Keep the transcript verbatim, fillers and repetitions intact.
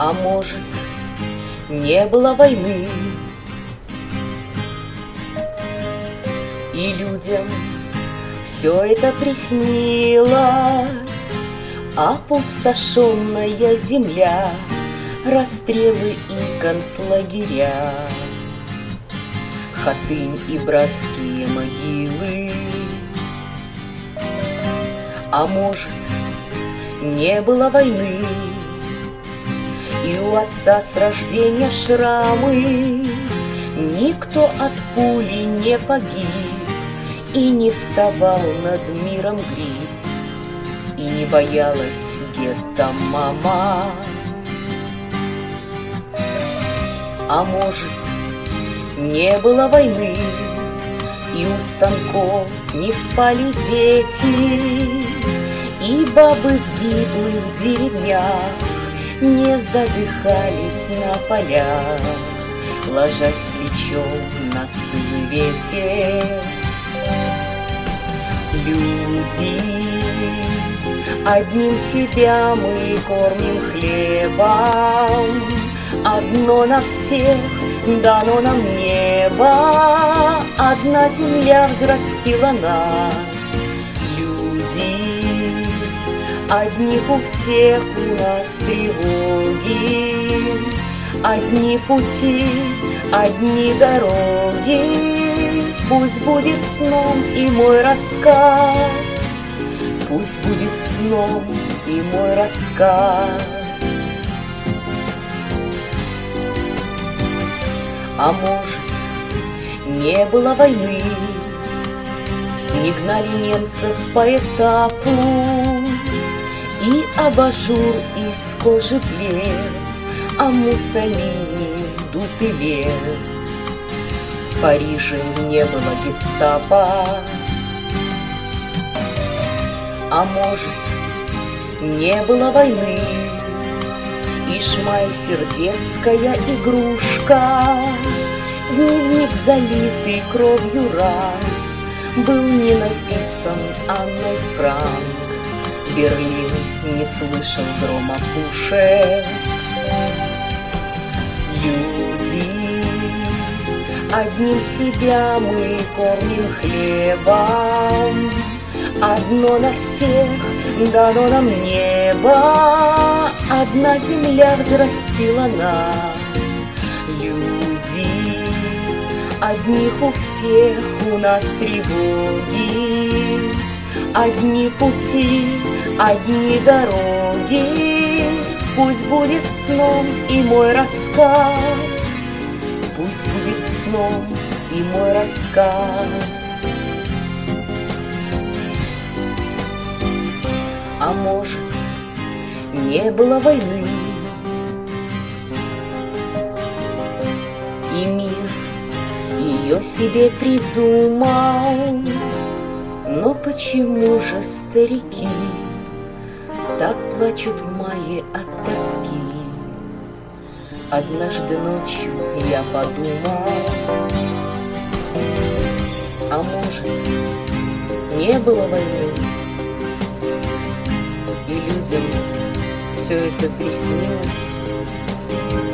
А может, не было войны, и людям все это приснилось. Опустошенная земля, расстрелы и концлагеря, Хатынь и братские могилы. А может, не было войны, и у отца с рождения шрамы, никто от пули не погиб, и не вставал над миром гриб, и не боялась гетто мама. А может, не было войны, и у станков не спали дети, и бабы в гиблых деревнях не задыхались на полях, ложась плечом на стылый ветер. Люди, одним себя мы кормим хлебом, одно на всех дано нам небо, одна земля взрастила нас. Люди, одних у всех у нас тревоги, одни пути, одни дороги. Пусть будет сном и мой рассказ, пусть будет сном и мой рассказ. А может, не было войны, не гнали немцев по этапу, и абажур из кожи блед, а Муссолини дутый лев. В Париже не было гестапо. А может, не было войны, и шмайсер-детская игрушка, дневник, залитый кровью ран, был не написан Анной Франк. Берлин не слышал грома пушек. Люди, одним себя мы кормим хлебом, одно на всех дано нам небо, одна земля взрастила нас. Люди, одних у всех у нас тревоги, одни пути, одни дороги. Пусть будет сном и мой рассказ, пусть будет сном и мой рассказ. А может, не было войны, и мир ее себе придумал. Но почему же старики так плачут в мае от тоски? Однажды ночью я подумал, а может, не было войны, и людям все это приснилось.